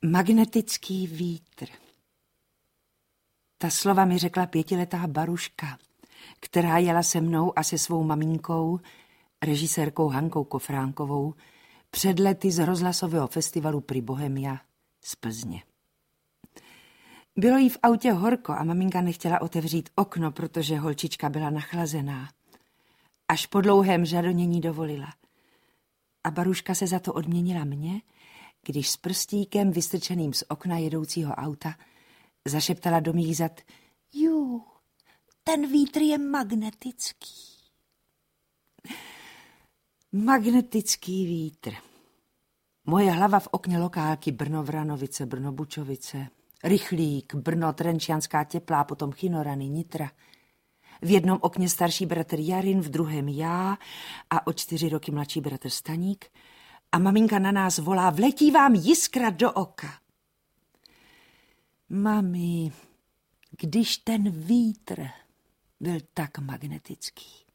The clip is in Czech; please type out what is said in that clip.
Magnetický vítr. Ta slova mi řekla 5letá Baruška, která jela se mnou a se svou maminkou, režisérkou Hankou Kofránkovou, před lety z rozhlasového festivalu Pri Bohemia z Plzně. Bylo jí v autě horko a maminka nechtěla otevřít okno, protože holčička byla nachlazená. Až po dlouhém žadonění dovolila. A Baruška se za to odměnila mě, když s prstíkem vystrčeným z okna jedoucího auta zašeptala do mých zad: Jú, ten vítr je magnetický. Magnetický vítr. Moje hlava v okně lokálky Brno-Vranovice, Brno-Bučovice, Rychlík, Brno, Trenčianská Teplá, potom Chynorany, Nitra. V jednom okně starší bratr Jarin, v druhém já a o 4 roky mladší bratr Staník. A maminka na nás volá: vletí vám jiskra do oka. Mami, když ten vítr byl tak magnetický,